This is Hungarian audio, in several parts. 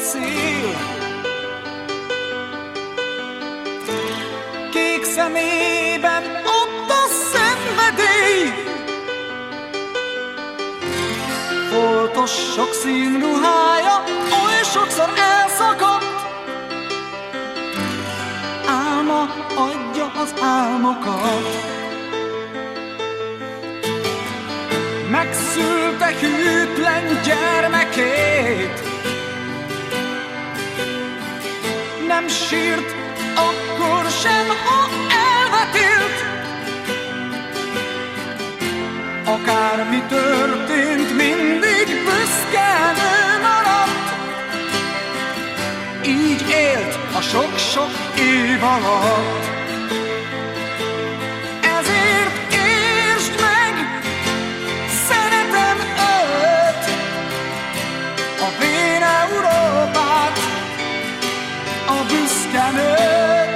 szél. Kék szemében ott a szenvedély, foltos sok színruhája oly sokszor elszakadt. Álma adja az álmokat, megszülte hűtlen gyermekét. Nem sírt akkor sem, ha elvetélt. Akármi történt, mindig büszke nő maradt. Így élt a sok-sok év alatt. Ezért értsd meg, szeretem őt, a vén Európát, a büszke nőt.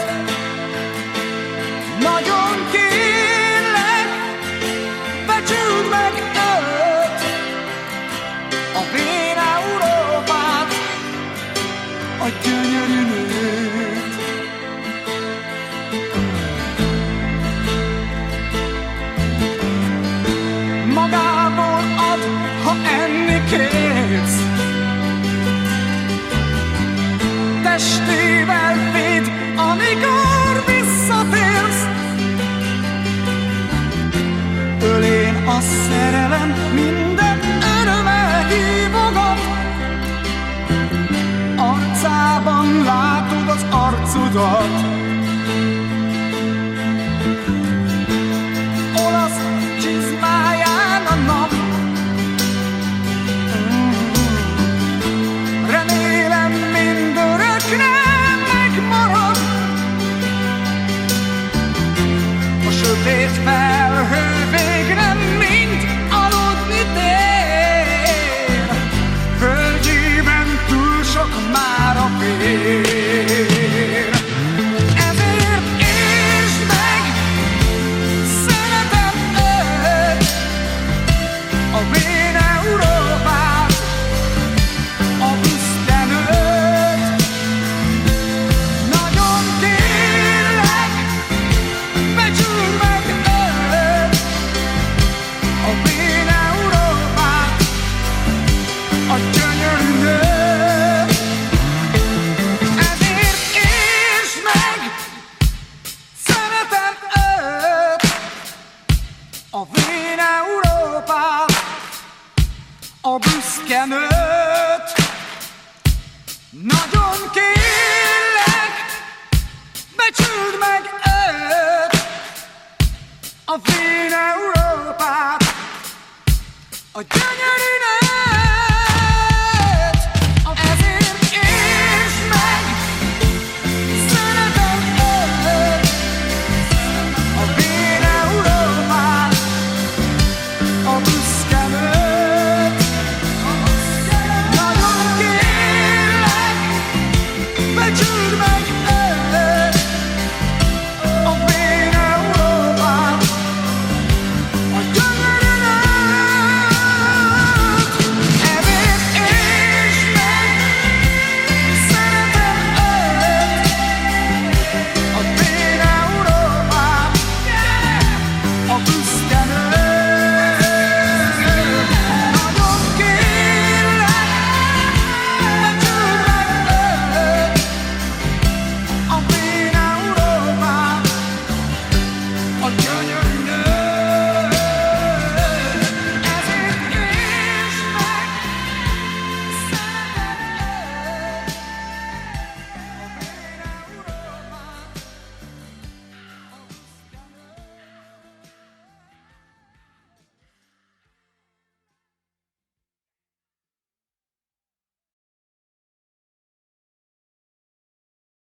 Nagyon kérlek, becsüld meg őt, a vén Európát, a gyönyörű nőt. Magából ad, ha enni kérsz, testével véd, amikor visszatérsz. Ölén a szerelem minden örömmel hívogat. Arcában látod az arcudat. Olasz csizmáján a nap. Remélem mindörökre megmarad. A sötét felhő végre mind aludni tér. Földjében túl sok már a vér. Ezért értsd meg, szeretem őt, a vén Európát, a büszke nőt. Nagyon kérlek, becsüld meg őt, a vén Európát, a gyönyörű nőt. Ezért értsd meg, szeretem őt, a vén Európát, a büszke nőt. Nagyon kérlek, becsüld meg őt, a vén Európát, a gyönyörű